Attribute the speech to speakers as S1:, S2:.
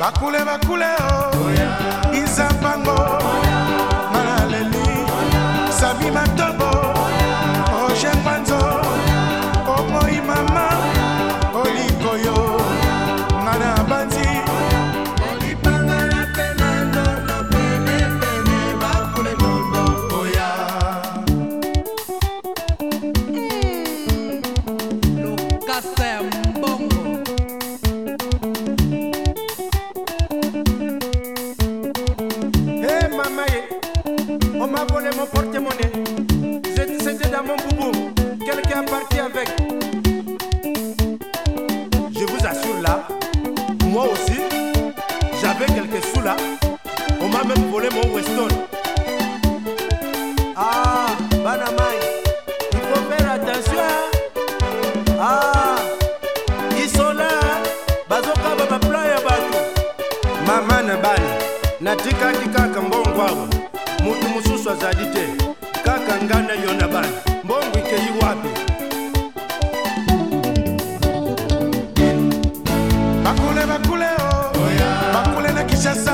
S1: bakule bakule oh Izambango Manaleli Sami Matobo Roger Panzo Omoi Mama Olikoyo Mana Banzi Olipanga la pena no pene pene bakule bobo oya
S2: Lucas Mbongo
S3: On m'a volé mon porte-monnaie. C'était dans mon boubou. Quelqu'un est parti avec. Je vous assure là, moi aussi, j'avais quelques sous là. On m'a même volé mon Weston. Ah, Banamai, il faut faire attention. Ah, ils sont là. Bazoka baba playa bato. Mama na bani, natika kaka mbongwa. Mutu mususu azali te kaka ngana yona bana mbongo ikeyi wapi
S1: bakule bakule oh bakule na Kishasa